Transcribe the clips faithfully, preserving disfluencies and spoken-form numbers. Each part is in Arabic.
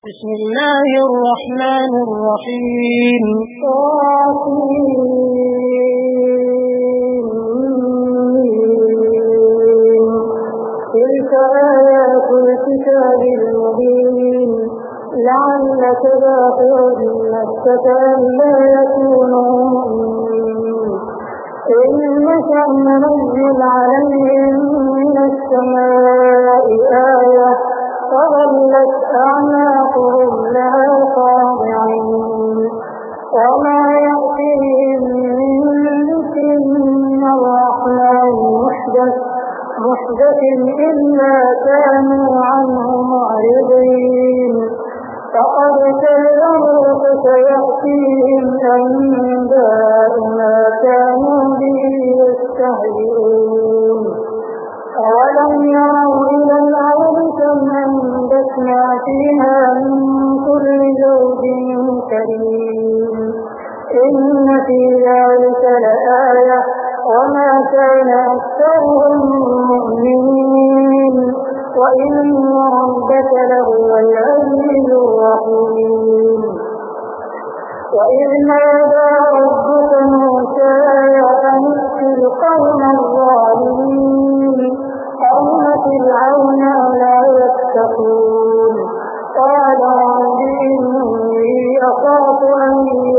بسم الله الرحمن الرحيم. تلك آيات الكتاب المبين لعلك باخع نفسك ألا يكونوا مؤمنين إن نشأ ننزل عليهم من السماء آية فظلت أعناقهم لها خاضعين وما يأتيهم من ذكر من الرحمن محدث محدث إلا كانوا عنه معرضين فقد كذبوا فسيأتيهم أنباء ما كانوا به يستهزئون أولم يروا إلى الأرض كم أنبتنا فيها من كل زوج كريم إن في ذلك لآية وما كان أكثرهم مؤمنين وإن ربك لهو العزيز الرحيم وإذ نادى ربك موسى أن ائت القوم الظالمين قوم فرعون ألا يتقون قال رب إني أخاف أن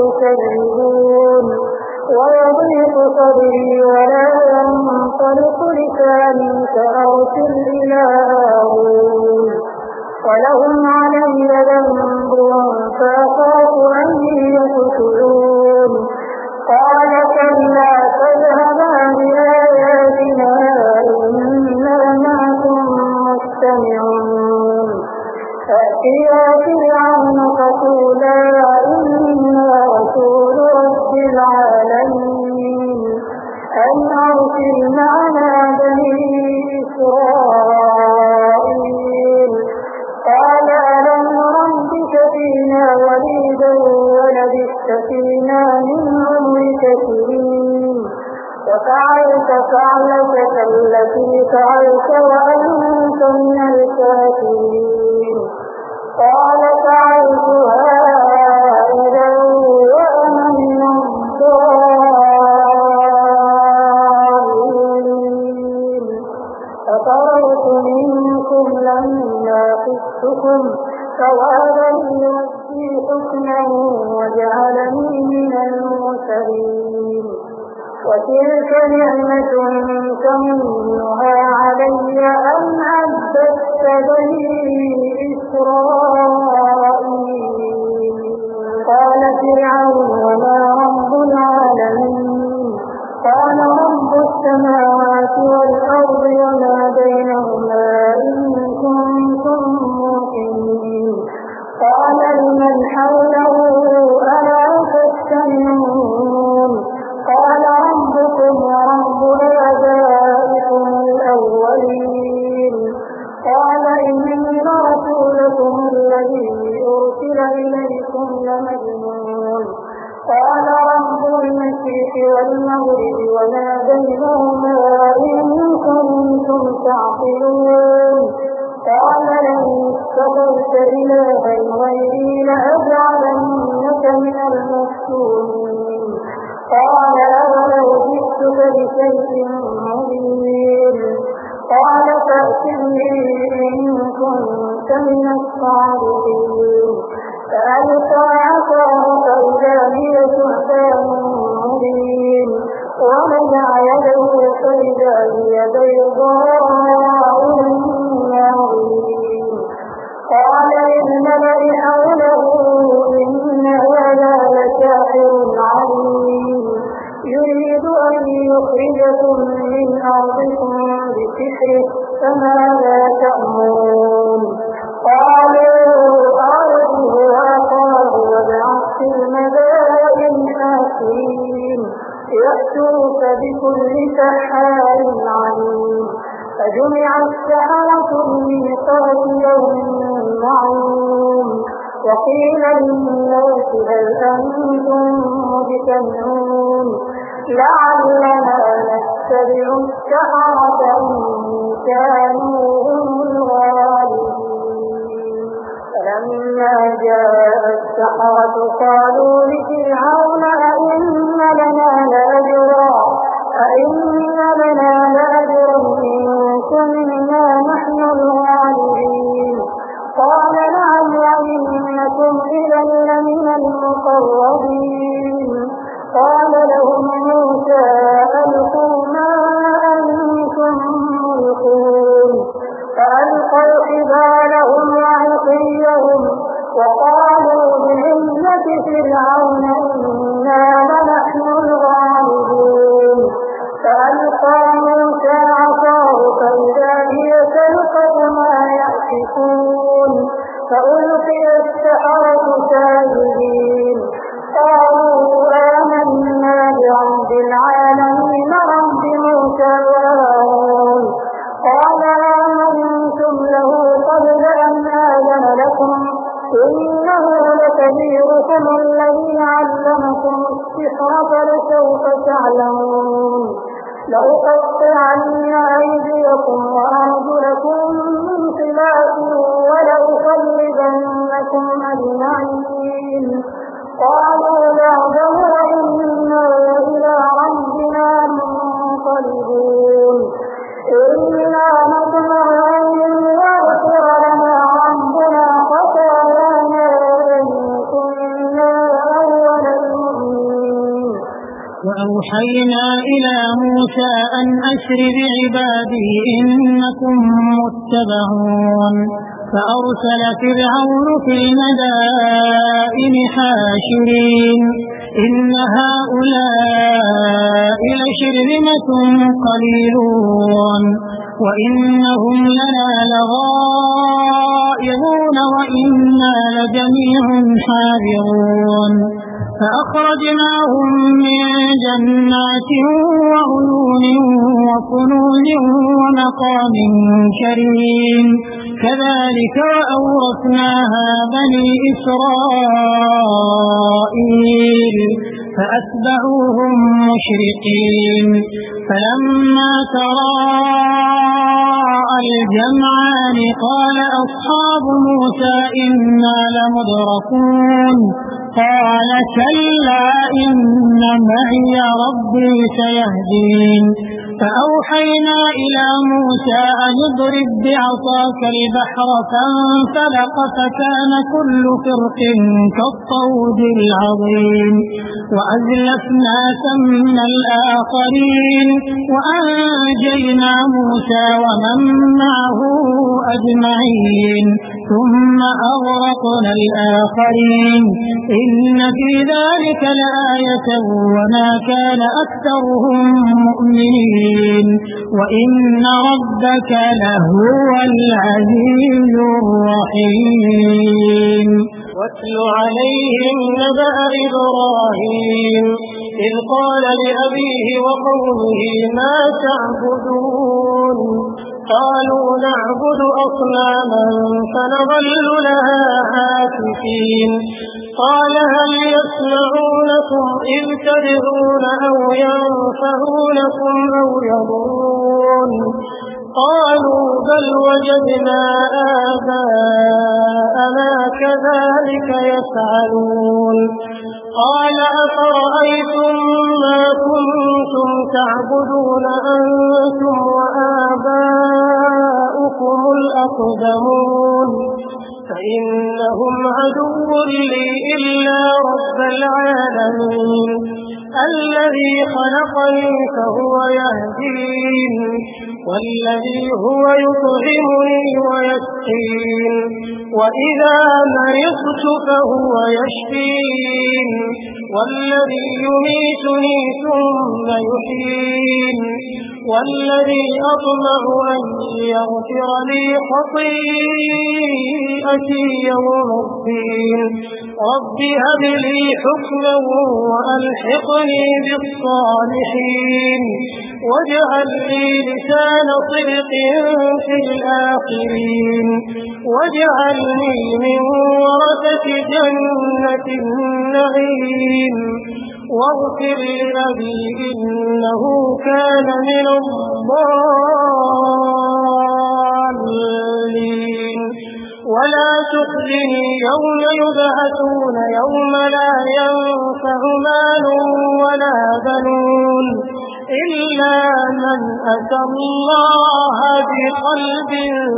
يكذبون ويضيق صدري ولا ينطلق لساني فأرسل إلى هارون ولهم علي ذنب فأخاف أن يقتلون قال كلا فاذهبا بآياتنا إنا معكم مستمعون فأتيا فرعون فقولا إنا رسول رب العالمين أن أرسل معنا بني إسرائيل قال ألم نربك فينا وليدا ولبثت فينا من عمرك سنين وفعلت فعلتك التي فعلت وأنت من الكافرين قال فعلتها إذا وأنا من الضالين ففررت منكم لما خفتكم فوهب لي ربي حكما وجعلني من المرسلين وتلك نعمة تمنها علي أن عبدت بني إسرائيل قال فرعون وما رب العالمين قال رب السماوات والأرض وما بينهما إن كنتم موقنين قال لمن حوله ألا تستمعون قال ربكم ورب آبائكم الأولين قال إن رسولكم الذي أرسل إليكم لمجنون قال رب المشرق والمغرب وما بينهما إن كنتم تعقلون قال لئن اتخذت إلها غيري لأجعلنك من المسجونين قال أولو جئتك بشيء مبين قال فأتني إن كنت من الصادقين فألقى عصاه فإذا هي ثعبان مبين ونزع يده فإذا هي بيضاء للناظرين قال للملأ حوله إن هذا لساحر عليم يريد أن يخرجكم من أرضكم بسحره فماذا تأمرون قالوا أرجه وأخاه وابعث في المدائن حاشرين يأتوك بكل سحار عليم فجمع السحرة لميقات يوم معلوم وقيل للناس هل أنتم مجتمعون لعلنا نتبع السحرة إن كانوا هم الغالبين ولما جاء السحرة قالوا لفرعون أئن لنا لأجرا أئن لنا لأجرا إن كنا نحن الغالبين قال نعم وإنكم إذا لمن المقربين قال لهم موسى ألقوا ما أنتم ملقون فألقوا حبالهم وعصيهم وقالوا بعزة فرعون إنا لنحن الغالبون فألقى موسى عصاه فإذا هي تلقف ما يأفكون فألقي السحرة ساجدين قالوا آمنا برب العالمين رب موسى وهارون قال آمنتم له قبل أن آذن لكم إنه لكبيركم الذي علمكم السحر فلسوف تعلمون لأقطعن أيديكم وأرجلكم من خلاف ولأصلبنكم أجمعين قالوا نعلم وإنا إلى ربنا منقلبون إنا نطمع أن يغفر لنا ربنا خطايانا إن كنا أول المؤمنين. وأوحينا إلى موسى أن أسر بعبادي إنكم متبعون فأرسل فرعون في المدائن حاشرين إن هؤلاء لشرذمة قليلون وإنهم لنا لغائظون وإنا لجميع حاذرون فأخرجناهم من جنات وعيون وكنوز ومقام كريم كذلك وأورثناها بني إسرائيل فأتبعوهم مشرقين فلما تراءى الجمعان قال أصحاب موسى إنا لمدركون قال كلا إن معي ربي سيهدين فأوحينا إلى موسى أن اضرب بعصاك البحر فانفلق فكان كل فرق كالطود العظيم وأزلفنا ثم الآخرين وأنجينا موسى ومن معه أجمعين ثم أغرقنا الآخرين إن في ذلك لآية وما كان أكثرهم مؤمنين وإن ربك لهو العزيز الرحيم. واتل عليهم نبأ إبراهيم إذ قال لأبيه وقومه ما تعبدون قالوا نعبد أصناما فنظل لها عاكفين قال هل يسمعونكم إذ تدعون أو ينفعونكم أو يضرون قالوا بل وجدنا آباءنا كذلك يفعلون قال أفرأيتم ما كنتم تعبدون أنتم وآباؤكم الأقدمون فإنهم عدو لي إلا رب العالمين الذي خلقني فهو يهدين والذي هو يطعمني ويسقين وإذا مرضت فهو يشفين والذي يميتني ثم يحيين والذي أطمع أن يغفر لي خطيئتي يوم الدين رب هب لي حكما وألحقني بالصالحين واجعل لي لسان صدق في الآخرين واجعلني من ورثة جنة النعيم واغفر لأبي إنه كان من الضالين ولا تخزني يوم يبعثون يوم لا ينفع مال ولا بنون إلا من أتى الله بقلب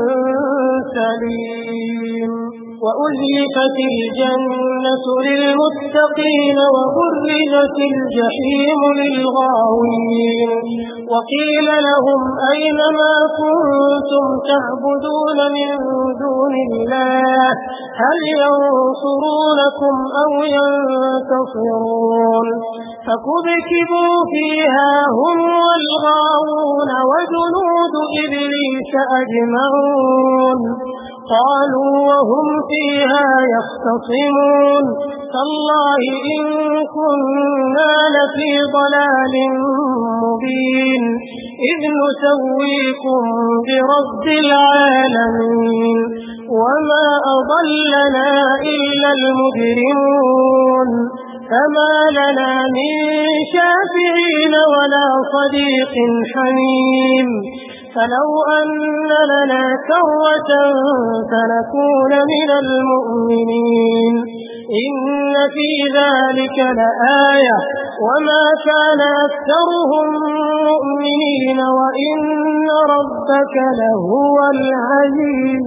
سليم وأزلفت الجنة للمتقين وبرزت الجحيم للغاوين وقيل لهم أين ما كنتم تعبدون من دون الله هل ينصرونكم أو ينتصرون فكبكبوا فيها هم والغاوون وجنود إبليس أجمعون قالوا وهم فيها يختصمون تالله إن كنا لفي ضلال مبين إذ نسويكم برب العالمين وما أضلنا إلا المجرمون فما لنا من شافعين ولا صديق حميم فلو أن لنا كرة فنكون من المؤمنين إن في ذلك لآية وما كان أكثرهم مؤمنين وإن ربك لهو العزيز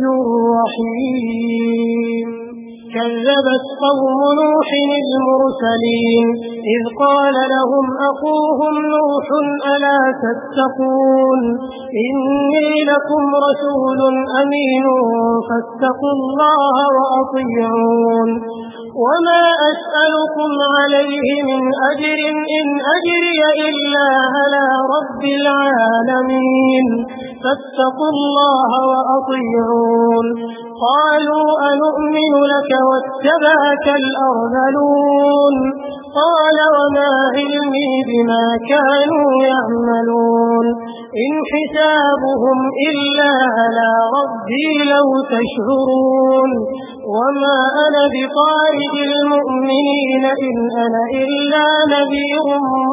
الرحيم كذبت قوم نوح المرسلين إذ قال لهم أخوهم نوح ألا تتقون إني لكم رسول أمين فاتقوا الله وأطيعون وما أسألكم عليه من أجر إن أجري إلا على رب العالمين فاتقوا الله وأطيعون قالوا أنؤمن لك واتبعك الأرذلون قال وما علمي بما كانوا يعملون إن حسابهم إلا على ربي لو تشعرون وما أنا بطارد المؤمنين إن أنا إلا نذير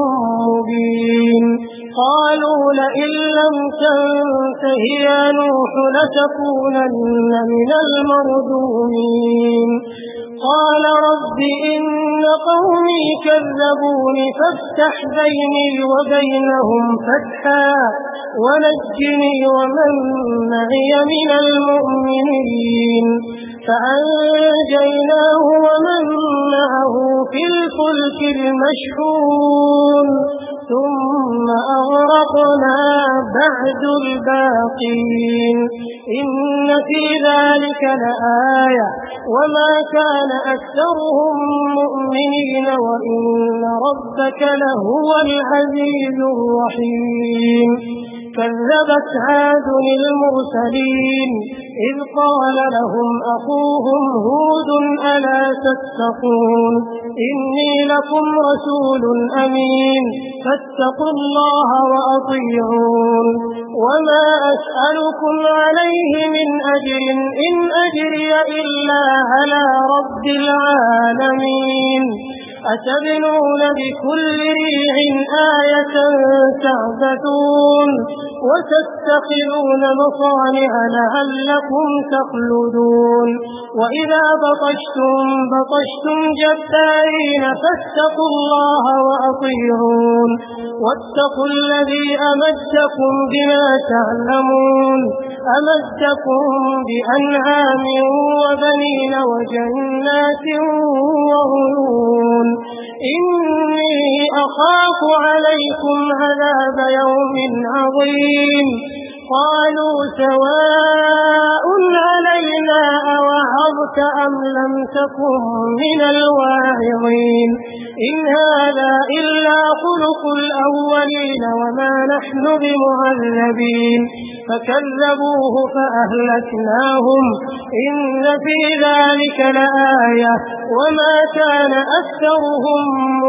مبين قالوا لئن لم تنته يا نوح لتكونن من المرجومين قال رب إن قومي كذبون فافتح بيني وبينهم فتحا ونجني ومن معي من المؤمنين فأنجيناه ومن معه في الفلك المشحون ثم أغرقنا بعد الباقين إن في ذلك لآية وما كان أكثرهم مؤمنين وإن ربك لهو العزيز الرحيم كذبت عاد المرسلين إذ قال لهم أخوهم هود ألا تتقون إني لكم رسول أمين فاتقوا الله وأطيعون وما أسألكم عليه من أجر إن أجري إلا على رب العالمين أتبنون بكل ريع آية تعبثون وتتخذون مصانع لعلكم تخلدون وإذا بطشتم بطشتم جبارين فاتقوا الله وأطيعون واتقوا الذي أمدكم بما تعلمون أمدكم بأنعام وبنين وجنات وعيون إني أخاف عليكم عذاب يوم عظيم قالوا سواء علينا أوعظت أم لم تكن من الواعظين إن هذا إلا خلق الأولين وما نحن بمعذبين فكذبوه فأهلكناهم إن في ذلك لآية وما كان أكثرهم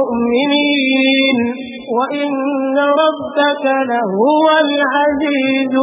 مؤمنين وإن ربك لهو العزيز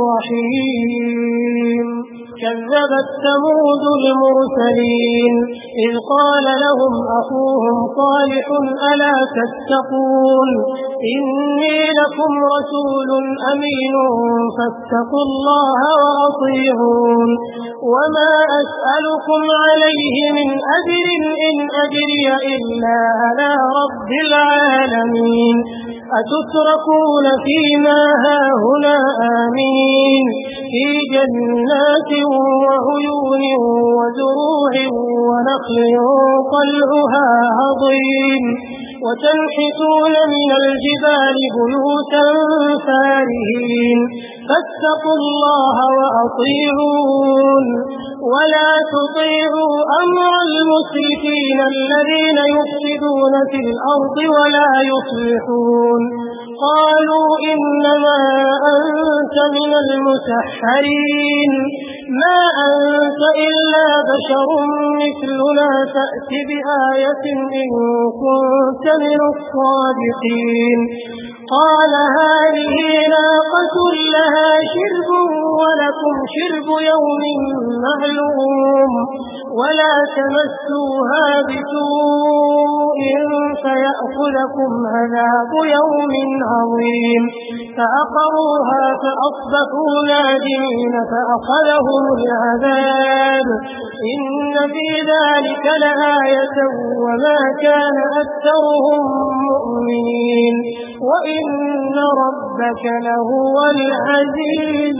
الرحيم كذبت ثمود المرسلين إذ قال لهم أخوهم صالح ألا تتقون إني لكم رسول أمين فاتقوا الله وأطيعون وما أسألكم عليه من أجر إن أجري إلا على رب العالمين أتتركون فيما هاهنا آمين في جنات وعيون وزروع ونخل طلعها هضيم وتنحتون من الجبال بيوتا فارهين فاتقوا الله وأطيعون ولا تطيعوا أمر المسرفين الذين يفسدون في الأرض ولا يصلحون قالوا إنما أنت من المسحرين ما أنت إلا بشر مثلنا فأت بآية إن كنت من الصادقين قال هذه ناقة لها شرب ولكم شرب يوم معلوم ولا تمسوها بسوء فيأخذكم عذاب يوم عظيم فأقروها فأصبحوا نادمين فأخذهم العذاب إن في ذلك لآية وما كان أكثرهم مؤمنين وإن ربك لهو العزيز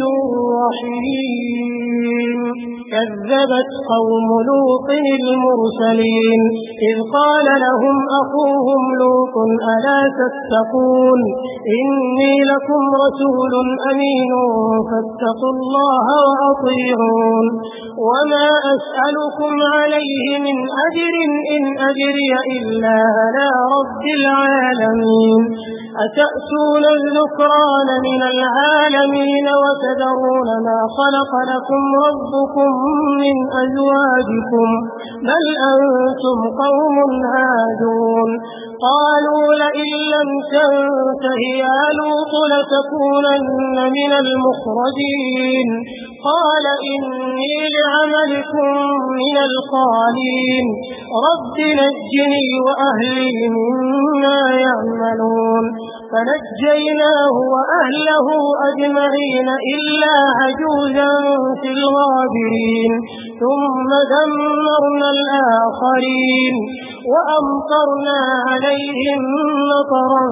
الرحيم كذبت قوم لوط المرسلين إذ قال لهم أخوهم لوط ألا تتقون إني لكم رسول أمين فاتقوا الله وأطيعون وما أسألكم عليه من أجر إن أجري إلا على رب العالمين أتأتون الذكران من العالمين وتذرون ما خلق لكم ربكم من أزواجكم بل أنتم قوم عادون قالوا لئن لم تنته يا لوط لتكونن من المخرجين قال إني لعملكم من القالين رب نجني وأهلي مما يعملون فنجيناه وأهله أجمعين إلا عجوزا في الغابرين ثم دمرنا الآخرين وأمطرنا عليهم مطرا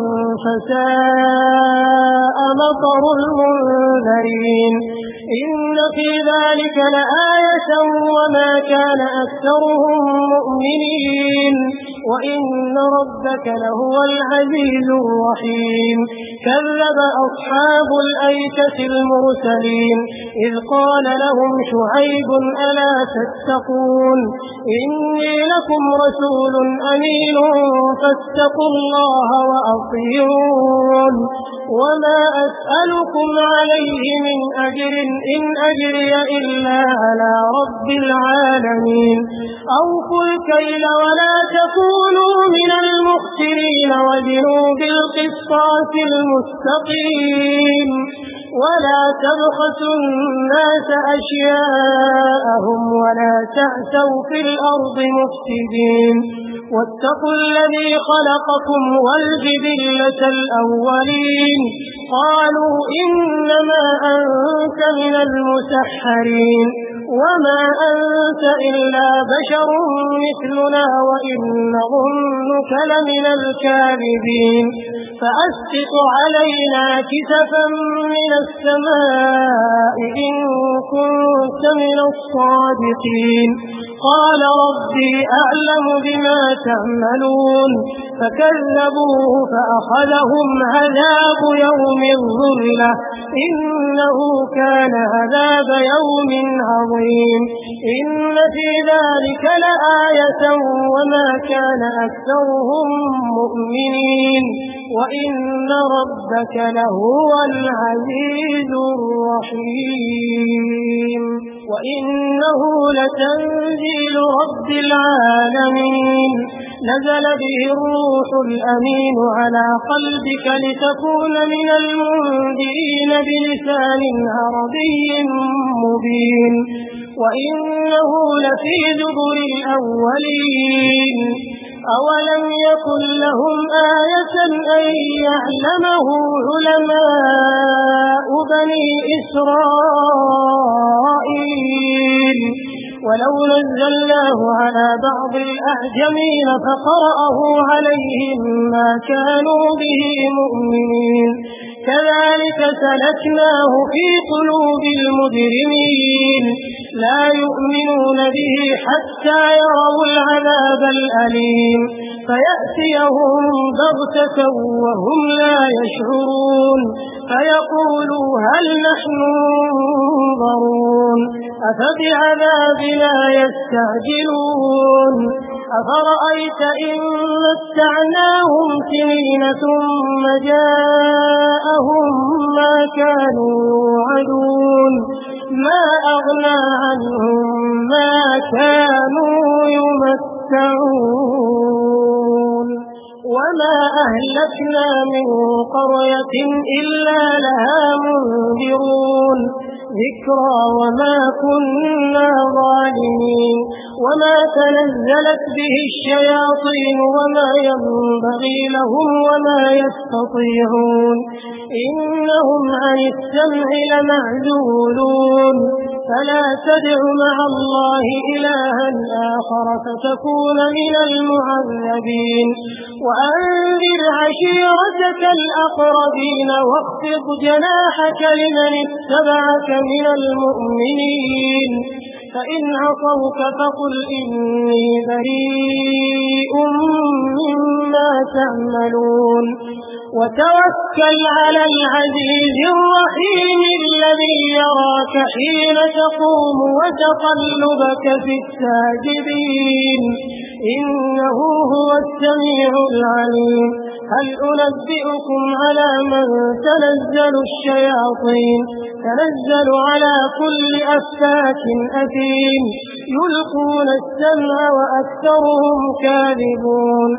فساء مطر المنذرين إن في ذلك لآية وما كان أكثرهم مؤمنين وإن ربك لهو العزيز الرحيم كذب أصحاب الأيكة المرسلين إذ قال لهم شعيب ألا تتقون إني لكم رسول أمين فاتقوا الله وأطيعون وما أسألكم عليه من أجر إن أجري إلا على رب العالمين أوفوا الكيل ولا تكونوا من المخسرين وزنوا بالقسطاس المستقيم ولا تبخسوا الناس أشياءهم ولا تعثوا في الأرض مفسدين واتقوا الذي خلقكم والجبلة الأولين قالوا إنما أنت من المسحرين وما أنت إلا بشر مثلنا وإن نظنك لمن الكاذبين فأسقط علينا كسفا من السماء إن كنت من الصادقين قال ربي أعلم بما تعملون فكذبوه فأخذهم عذاب يوم الظلة إنه كان عذاب يوم عظيم إن في ذلك لآية وما كان أكثرهم مؤمنين وإن ربك لهو العزيز الرحيم وإنه لتنزيل رب العالمين نزل به الروح الأمين على قلبك لتكون من المنذرين بلسان عربي مبين وإنه لفي زبر الأولين أولم يكن لهم آية أن يعلمه علماء بني إسرائيل ولو نزلناه على بعض الأعجمين فقرأه عليهم ما كانوا به مؤمنين كذلك سلكناه في قلوب المجرمين لا يؤمنون به حتى يروا العذاب الأليم فيأتيهم بغتة وهم لا يشعرون فيقولوا هل نحن منظرون أفبعذابنا يستعجلون أفرأيت إن متعناهم سنين ثم جاءهم ما كانوا يوعدون ما أغنى عنهم ما كانوا يمتعون وما أهلكنا من قرية إلا لها منذرون ذكرى وما كنا ظالمين وما تنزلت به الشياطين وما ينبغي لهم وما يستطيعون إنهم عن السمع لمعزولون فلا تدع مع الله إلها آخر فتكون من المعذبين وأنذر عشيرتك الأقربين واخفض جناحك لمن اتبعك من المؤمنين فإن عصوك فقل إني بريء مما تعملون وتوكل على العزيز الرحيم الذي يراك حين تقوم وتقلبك في الساجدين إنه هو السميع العليم هل أنبئكم على من تنزل الشياطين تنزل على كل أفاك أثيم يلقون السمع وأكثرهم كاذبون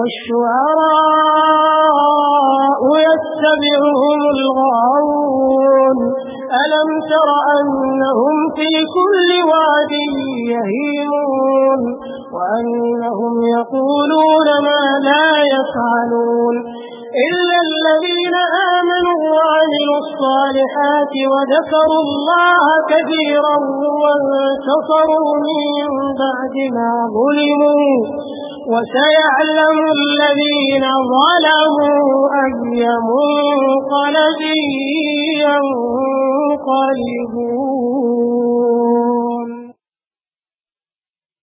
والشعراء يتبعهم الغاوون ألم تر أنهم في كل واد يهيمون وأنهم يقولون ما لا يفعلون إلا الذين آمنوا وعملوا الصالحات وذكروا الله كثيرا وانتصروا من بعد ما ظلموا وسيعلم الذين ظلموا أي منقلب ينقلبون